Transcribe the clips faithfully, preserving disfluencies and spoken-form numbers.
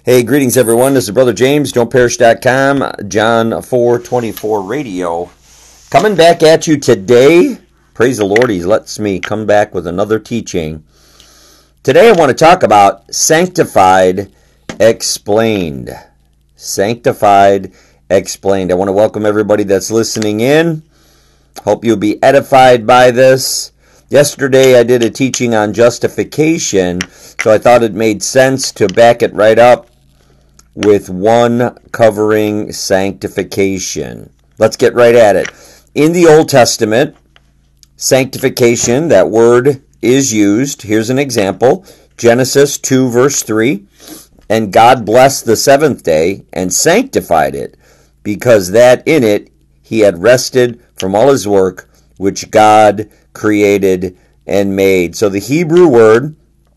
Hey, greetings everyone. This is Brother James, don't perish dot com, John four twenty-four Radio. Coming back at you today. Praise the Lord, He lets me come back with another teaching. Today I want to talk about Sanctified Explained. Sanctified Explained. I want to welcome everybody that's listening in. Hope you'll be edified by this. Yesterday I did a teaching on justification, so I thought it made sense to back it right up with one covering sanctification. Let's get right at it. In the Old Testament, sanctification, that word is used. Here's an example. Genesis two verse three. And God blessed the seventh day and sanctified it, because that in it he had rested from all his work which God created and made. So the Hebrew word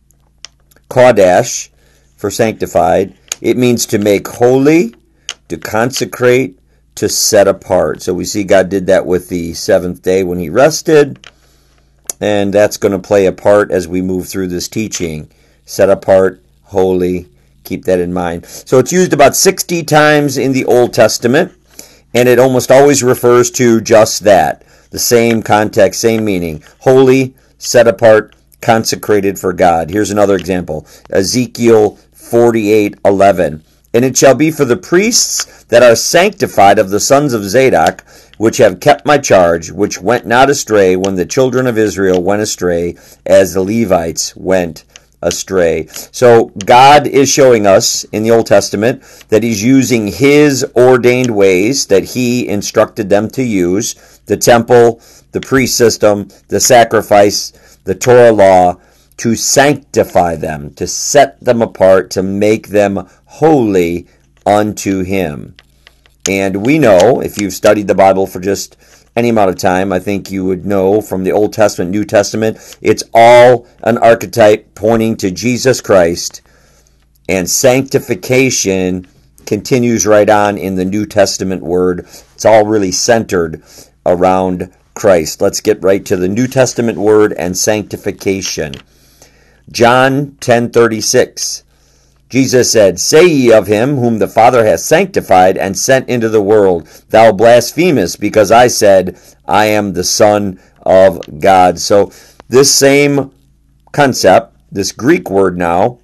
kodesh for sanctified, it means to make holy, to consecrate, to set apart. So we see God did that with the seventh day when he rested, and that's going to play a part as we move through this teaching. Set apart, holy, keep that in mind. So it's used about sixty times in the Old Testament, and it almost always refers to just that. The same context, same meaning. Holy, set apart, consecrated for God. Here's another example. Ezekiel forty-eight eleven. And it shall be for the priests that are sanctified of the sons of Zadok, which have kept my charge, which went not astray when the children of Israel went astray, as the Levites went astray. So God is showing us in the Old Testament that he's using his ordained ways that he instructed them to use, the temple, the priest system, the sacrifice, the Torah law, to sanctify them, to set them apart, to make them holy unto him. And we know, if you've studied the Bible for just any amount of time, I think you would know from the Old Testament, New Testament, it's all an archetype pointing to Jesus Christ, and sanctification continues right on in the New Testament word. It's all really centered around Christ. Let's get right to the New Testament word and sanctification. John ten thirty-six. Jesus said, Say ye of him whom the Father hath sanctified and sent into the world, Thou blasphemest, because I said, I am the Son of God. So this same concept, this Greek word now,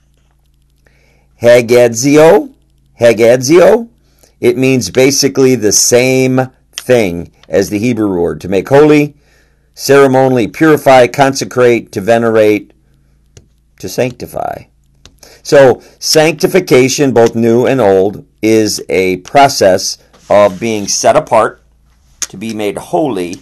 hagadzio, hagadzio, it means basically the same thing as the Hebrew word, to make holy, ceremonially purify, consecrate, to venerate, to sanctify. So sanctification, both new and old, is a process of being set apart to be made holy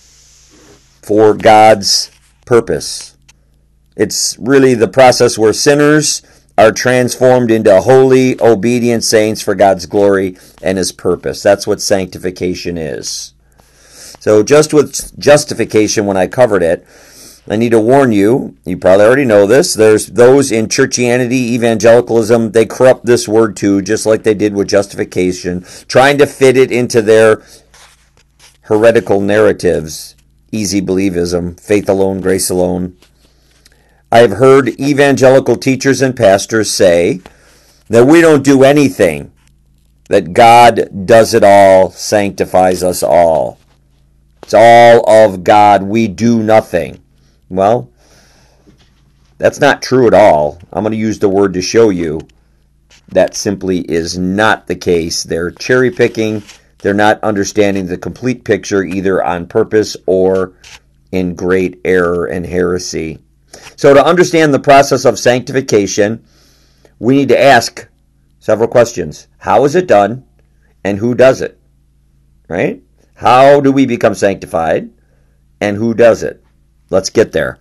for God's purpose. It's really the process where sinners are transformed into holy, obedient saints for God's glory and his purpose. That's what sanctification is. So just with justification, when I covered it, I need to warn you, you probably already know this, there's those in churchianity, evangelicalism, they corrupt this word too, just like they did with justification, trying to fit it into their heretical narratives, easy believism, faith alone, grace alone. I have heard evangelical teachers and pastors say that we don't do anything, that God does it all, sanctifies us all. It's all of God, we do nothing. Well, that's not true at all. I'm going to use the word to show you that simply is not the case. They're cherry picking. They're not understanding the complete picture, either on purpose or in great error and heresy. So to understand the process of sanctification, we need to ask several questions. How is it done, and who does it? Right? How do we become sanctified, and who does it? Let's get there.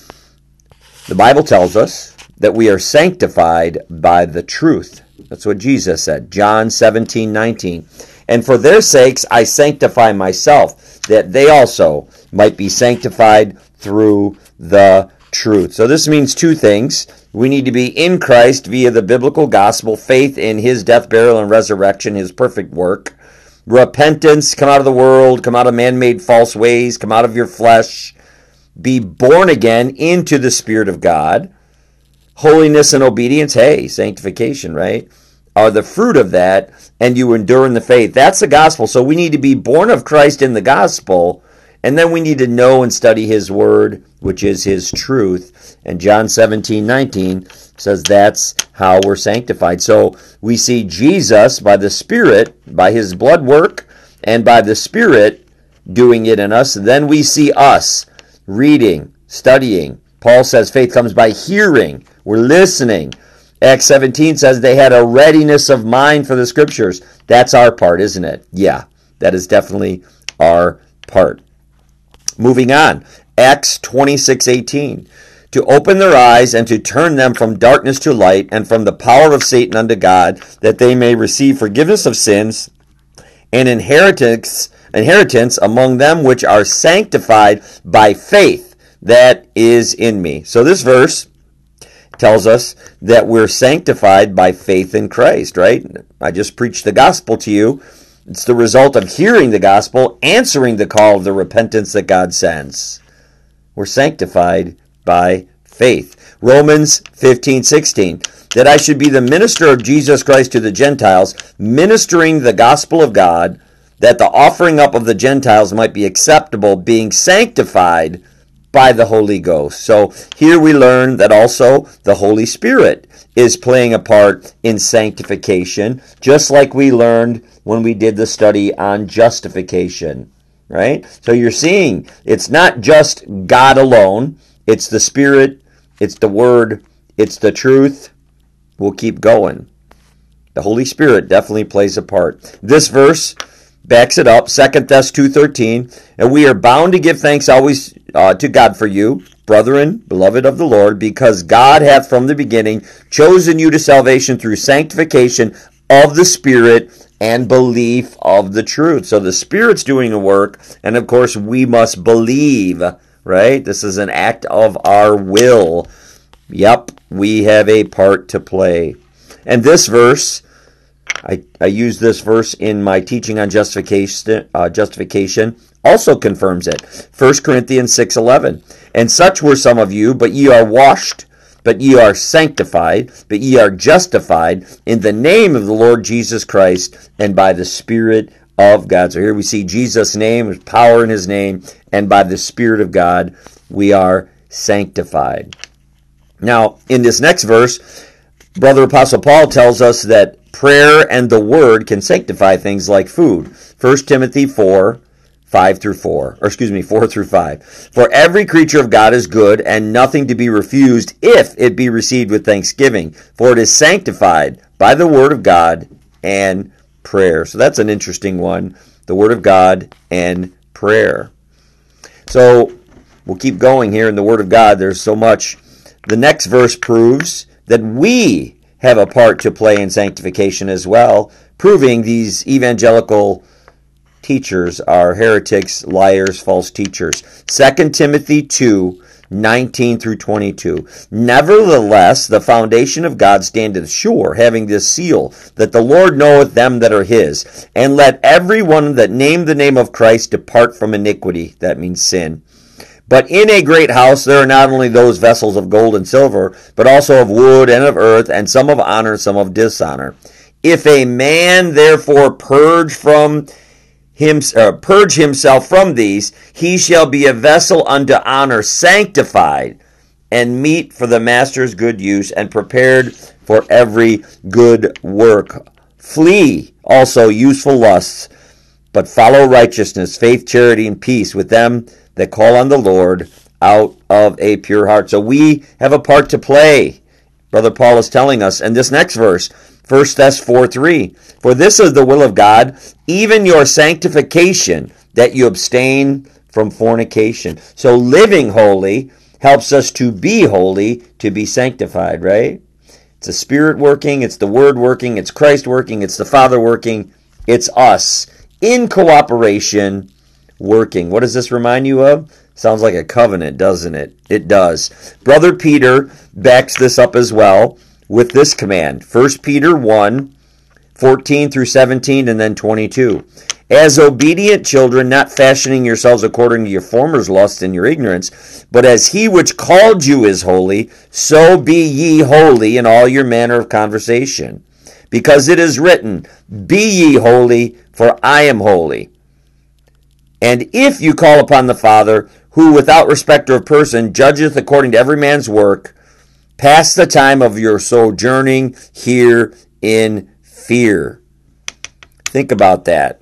The Bible tells us that we are sanctified by the truth. That's what Jesus said. John seventeen nineteen. And for their sakes I sanctify myself, that they also might be sanctified through the truth. So this means two things. We need to be in Christ via the biblical gospel, faith in his death, burial, and resurrection, his perfect work. Repentance, come out of the world, come out of man-made false ways, come out of your flesh. Be born again into the Spirit of God. Holiness and obedience, hey, sanctification, right, are the fruit of that, and you endure in the faith. That's the gospel. So we need to be born of Christ in the gospel, and then we need to know and study his word, which is his truth. And John seventeen nineteen says that's how we're sanctified. So we see Jesus by the Spirit, by his blood work, and by the Spirit doing it in us. Then we see us reading, studying. Paul says faith comes by hearing. We're listening. Acts seventeen says they had a readiness of mind for the scriptures. That's our part, isn't it? Yeah, that is definitely our part. Moving on. Acts twenty-six eighteen. To open their eyes and to turn them from darkness to light and from the power of Satan unto God, that they may receive forgiveness of sins and inheritance, inheritance among them which are sanctified by faith that is in me. So this verse tells us that we're sanctified by faith in Christ, right? I just preached the gospel to you. It's the result of hearing the gospel, answering the call of the repentance that God sends. We're sanctified by faith. Romans fifteen sixteen. That I should be the minister of Jesus Christ to the Gentiles, ministering the gospel of God, that the offering up of the Gentiles might be acceptable, being sanctified by the Holy Ghost. So here we learn that also the Holy Spirit is playing a part in sanctification, just like we learned when we did the study on justification, right? So you're seeing it's not just God alone, it's the Spirit, it's the Word, it's the truth. We'll keep going. The Holy Spirit definitely plays a part. This verse backs it up, Second Thessalonians two thirteen, and we are bound to give thanks always uh, to God for you, brethren, beloved of the Lord, because God hath from the beginning chosen you to salvation through sanctification of the Spirit and belief of the truth. So the Spirit's doing the work, and of course we must believe, right? This is an act of our will. Yep, we have a part to play. And this verse, I, I use this verse in my teaching on justification, uh, justification also confirms it. First Corinthians six eleven. And such were some of you, but ye are washed, but ye are sanctified, but ye are justified in the name of the Lord Jesus Christ and by the Spirit of God. So here we see Jesus' name, there's power in his name, and by the Spirit of God we are sanctified. Now, in this next verse, Brother Apostle Paul tells us that prayer and the Word can sanctify things like food. First Timothy four, five through four, or excuse me, four through five. For every creature of God is good, and nothing to be refused if it be received with thanksgiving, for it is sanctified by the Word of God and prayer. So that's an interesting one, the Word of God and prayer. So we'll keep going here in the Word of God. There's so much. The next verse proves that we have a part to play in sanctification as well, proving these evangelical teachers are heretics, liars, false teachers. Second Timothy two, nineteen through twenty-two. Nevertheless, the foundation of God standeth sure, having this seal, that the Lord knoweth them that are his. And let every one that name the name of Christ depart from iniquity. That means sin. But in a great house there are not only those vessels of gold and silver, but also of wood and of earth, and some of honor, some of dishonor. If a man therefore purge from him, uh, purge himself from these, he shall be a vessel unto honor, sanctified, and meet for the master's good use, and prepared for every good work. Flee also useful lusts, but follow righteousness, faith, charity, and peace with them that call on the Lord out of a pure heart. So we have a part to play, Brother Paul is telling us. And this next verse, First Thessalonians four three. For this is the will of God, even your sanctification, that you abstain from fornication. So living holy helps us to be holy, to be sanctified, right? It's the Spirit working, it's the Word working, it's Christ working, it's the Father working, it's us in cooperation working. What does this remind you of? Sounds like a covenant, doesn't it? It does. Brother Peter backs this up as well with this command. First Peter one, fourteen through seventeen, and then twenty-two. As obedient children, not fashioning yourselves according to your former's lust and your ignorance, but as he which called you is holy, so be ye holy in all your manner of conversation. Because it is written, Be ye holy, for I am holy. And if you call upon the Father, who without respect of person judgeth according to every man's work, pass the time of your sojourning here in fear. Think about that.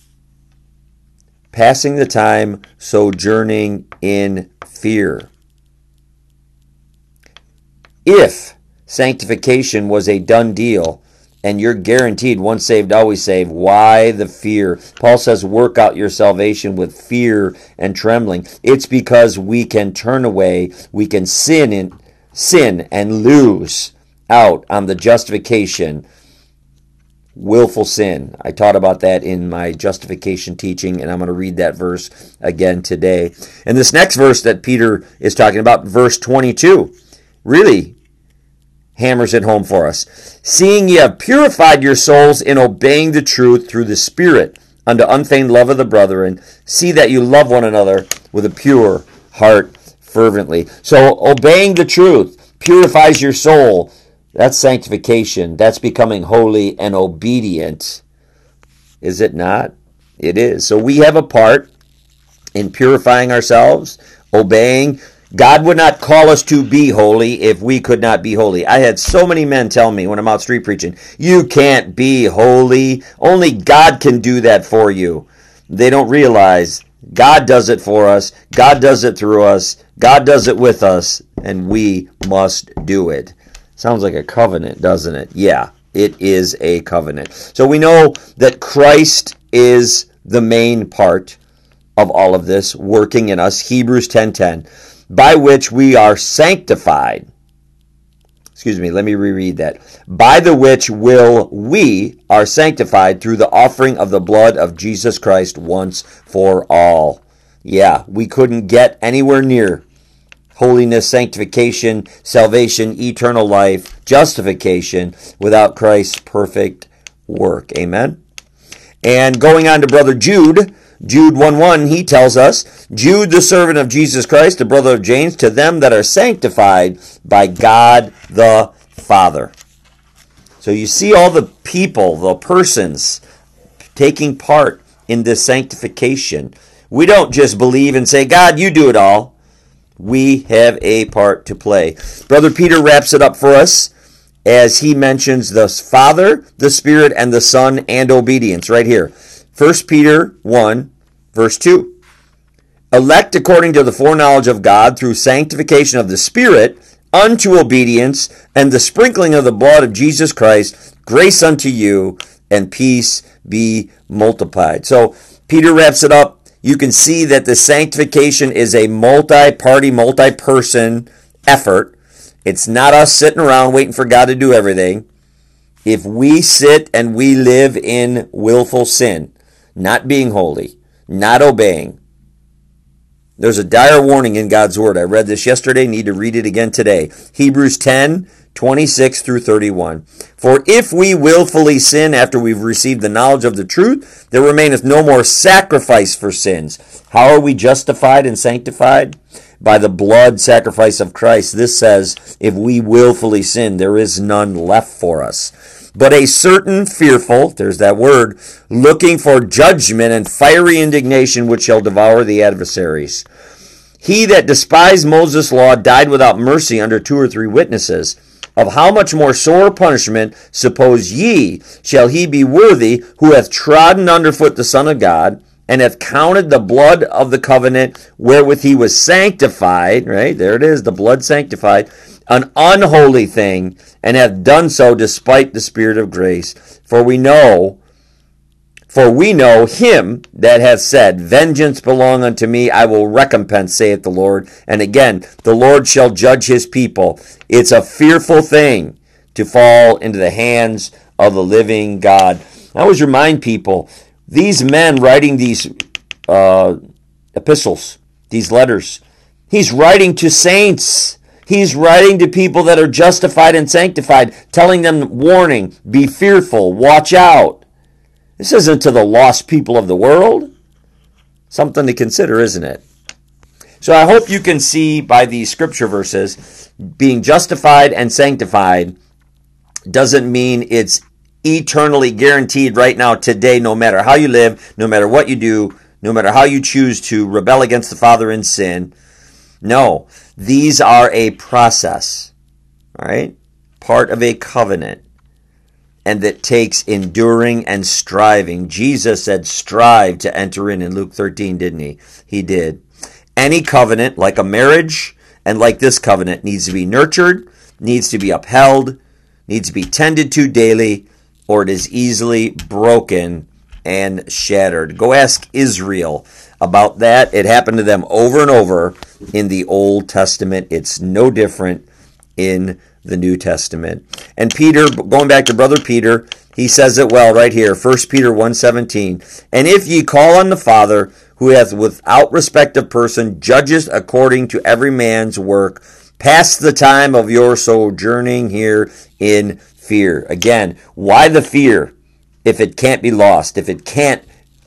Passing the time sojourning in fear. If sanctification was a done deal, and you're guaranteed once saved, always saved, why the fear? Paul says, work out your salvation with fear and trembling. It's because we can turn away, we can sin in, sin and lose out on the justification. Willful sin. I taught about that in my justification teaching, and I'm going to read that verse again today. And this next verse that Peter is talking about, verse twenty-two, really hammers it home for us. Seeing ye have purified your souls in obeying the truth through the Spirit unto unfeigned love of the brethren, see that you love one another with a pure heart fervently. So obeying the truth purifies your soul. That's sanctification. That's becoming holy and obedient. Is it not? It is. So we have a part in purifying ourselves, obeying. God would not call us to be holy if we could not be holy. I had so many men tell me when I'm out street preaching, you can't be holy. Only God can do that for you. They don't realize God does it for us. God does it through us. God does it with us, and we must do it. Sounds like a covenant, doesn't it? Yeah, it is a covenant. So we know that Christ is the main part of all of this, working in us. Hebrews ten ten. By which we are sanctified. Excuse me, let me reread that. By the which will we are sanctified through the offering of the blood of Jesus Christ once for all. Yeah, we couldn't get anywhere near holiness, sanctification, salvation, eternal life, justification without Christ's perfect work. Amen? And going on to Brother Jude, Jude one one, he tells us, Jude, the servant of Jesus Christ, the brother of James, to them that are sanctified by God the Father. So you see all the people, the persons, taking part in this sanctification. We don't just believe and say, God, you do it all. We have a part to play. Brother Peter wraps it up for us as he mentions the Father, the Spirit, and the Son, and obedience right here. First Peter one, verse two. Elect according to the foreknowledge of God through sanctification of the Spirit unto obedience and the sprinkling of the blood of Jesus Christ, grace unto you and peace be multiplied. So Peter wraps it up. You can see that the sanctification is a multi-party, multi-person effort. It's not us sitting around waiting for God to do everything. If we sit and we live in willful sin, not being holy, not obeying, there's a dire warning in God's Word. I read this yesterday, need to read it again today. Hebrews ten, twenty-six through thirty-one. For if we willfully sin after we've received the knowledge of the truth, there remaineth no more sacrifice for sins. How are we justified and sanctified? By the blood sacrifice of Christ. This says, if we willfully sin, there is none left for us. But a certain fearful, there's that word, looking for judgment and fiery indignation which shall devour the adversaries. He that despised Moses' law died without mercy under two or three witnesses. Of how much more sore punishment, suppose ye, shall he be worthy who hath trodden underfoot the Son of God, and hath counted the blood of the covenant wherewith he was sanctified, right, there it is, the blood sanctified, an unholy thing, and hath done so despite the Spirit of grace. For we know, for we know him that hath said, vengeance belong unto me, I will recompense, saith the Lord. And again, the Lord shall judge his people. It's a fearful thing to fall into the hands of the living God. I always remind people, these men writing these uh, epistles, these letters, he's writing to saints. He's writing to people that are justified and sanctified, telling them, warning, be fearful, watch out. This isn't to the lost people of the world. Something to consider, isn't it? So I hope you can see by these scripture verses, being justified and sanctified doesn't mean it's eternally guaranteed right now, today, no matter how you live, no matter what you do, no matter how you choose to rebel against the Father in sin. No, these are a process, all right? Part of a covenant, and that takes enduring and striving. Jesus said strive to enter in in Luke thirteen, didn't he? He did. Any covenant, like a marriage and like this covenant, needs to be nurtured, needs to be upheld, needs to be tended to daily, or it is easily broken and shattered. Go ask Israel about that. It happened to them over and over in the Old Testament. It's no different in the New Testament. And Peter, going back to Brother Peter, he says it well right here, First Peter one seventeen. And if ye call on the Father, who hath without respect of person judges according to every man's work, pass the time of your sojourning here in fear. Again, why the fear if it can't be lost, if it can't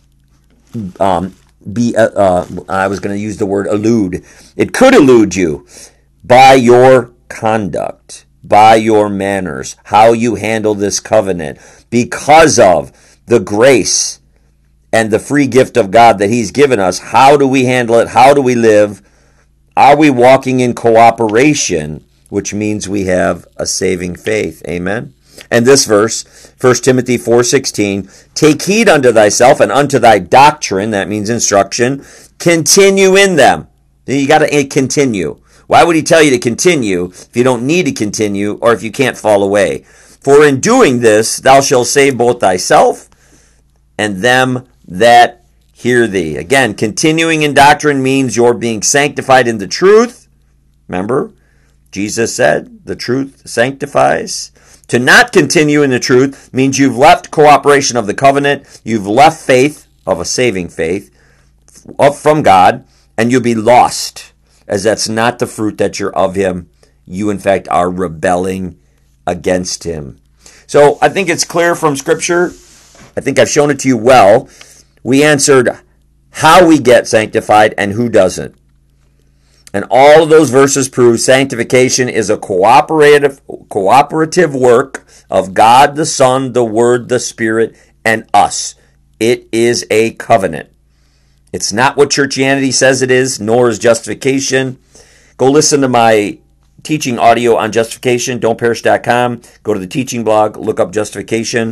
um, be, uh, uh, I was going to use the word elude. It could elude you by your conduct, by your manners, how you handle this covenant, because of the grace and the free gift of God that he's given us. How do we handle it? How do we live? Are we walking in cooperation, which means we have a saving faith? Amen. And this verse, First Timothy four sixteen, take heed unto thyself and unto thy doctrine, that means instruction, continue in them. You got to continue. Why would he tell you to continue if you don't need to continue or if you can't fall away? For in doing this, thou shalt save both thyself and them that hear thee. Again, continuing in doctrine means you're being sanctified in the truth. Remember, Jesus said, the truth sanctifies. To not continue in the truth means you've left cooperation of the covenant, you've left faith, of a saving faith, up from God, and you'll be lost, as that's not the fruit that you're of him. You, in fact, are rebelling against him. So I think it's clear from Scripture. I think I've shown it to you well. We answered how we get sanctified and who doesn't. And all of those verses prove sanctification is a cooperative, cooperative work of God, the Son, the Word, the Spirit, and us. It is a covenant. It's not what churchianity says it is, nor is justification. Go listen to my teaching audio on justification, don't perish dot com. Go to the teaching blog, look up justification.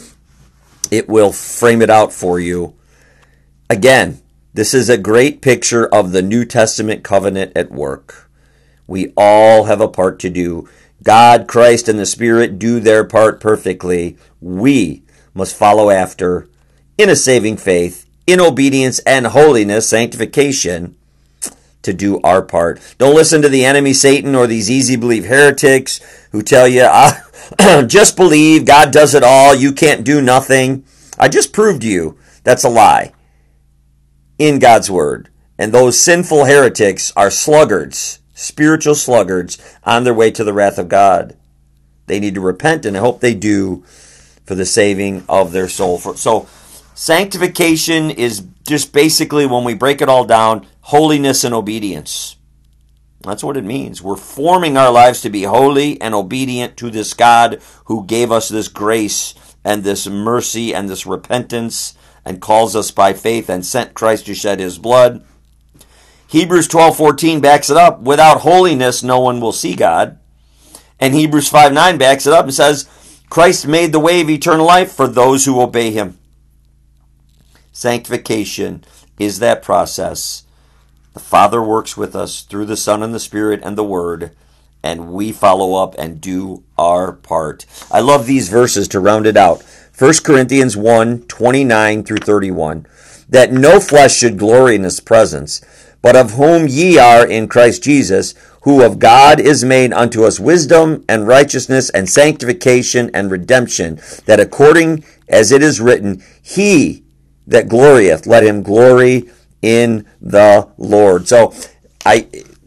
It will frame it out for you. Again, this is a great picture of the New Testament covenant at work. We all have a part to do. God, Christ, and the Spirit do their part perfectly. We must follow after in a saving faith, in obedience and holiness, sanctification, to do our part. Don't listen to the enemy, Satan, or these easy believe heretics who tell you, ah, just believe, God does it all, you can't do nothing. I just proved to you that's a lie in God's word. And those sinful heretics are sluggards, spiritual sluggards, on their way to the wrath of God. They need to repent, and I hope they do, for the saving of their soul. So sanctification is just basically, when we break it all down, holiness and obedience. That's what it means. We're forming our lives to be holy and obedient to this God who gave us this grace and this mercy and this repentance and calls us by faith and sent Christ to shed his blood. Hebrews twelve fourteen backs it up. Without holiness, no one will see God. And Hebrews five nine backs it up and says, Christ made the way of eternal life for those who obey him. Sanctification is that process. The Father works with us through the Son and the Spirit and the Word, and we follow up and do our part. I love these verses to round it out. First Corinthians one twenty-nine through thirty-one. That no flesh should glory in his presence, but of whom ye are in Christ Jesus, who of God is made unto us wisdom and righteousness and sanctification and redemption, that according as it is written, he that glorieth, let him glory in the Lord. So I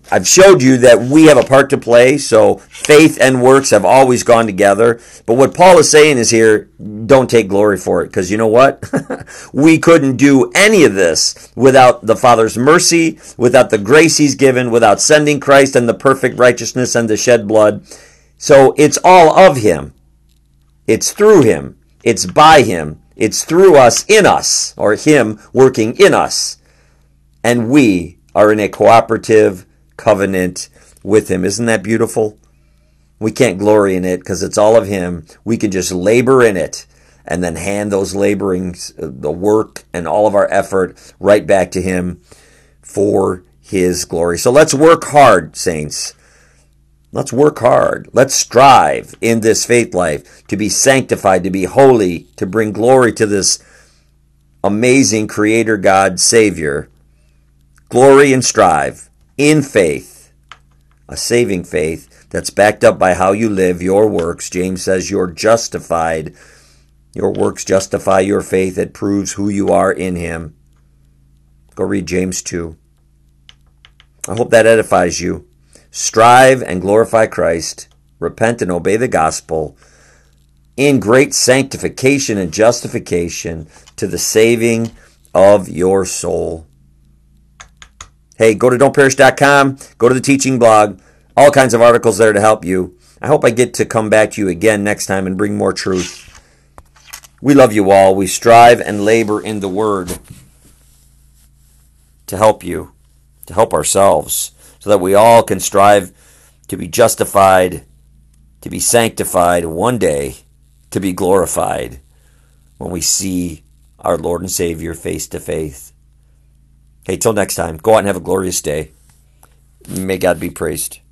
I've showed you that we have a part to play, so faith and works have always gone together. But what Paul is saying is here, don't take glory for it, because you know what? We couldn't do any of this without the Father's mercy, without the grace he's given, without sending Christ and the perfect righteousness and the shed blood. So it's all of him. It's through him. It's by him. It's through us, in us, or him working in us. And we are in a cooperative covenant with him. Isn't that beautiful? We can't glory in it because it's all of him. We can just labor in it and then hand those laborings, the work and all of our effort right back to him for his glory. So let's work hard, saints. Let's work hard. Let's strive in this faith life to be sanctified, to be holy, to bring glory to this amazing Creator God, Savior. Glory and strive in faith, a saving faith that's backed up by how you live, your works. James says you're justified. Your works justify your faith. It proves who you are in him. Go read James two. I hope that edifies you. Strive and glorify Christ. Repent and obey the gospel in great sanctification and justification to the saving of your soul. Hey, go to don't perish dot com, go to the teaching blog, all kinds of articles there to help you. I hope I get to come back to you again next time and bring more truth. We love you all. We strive and labor in the Word to help you, to help ourselves, so that we all can strive to be justified, to be sanctified, one day to be glorified when we see our Lord and Savior face to face. Hey, till next time, go out and have a glorious day. May God be praised.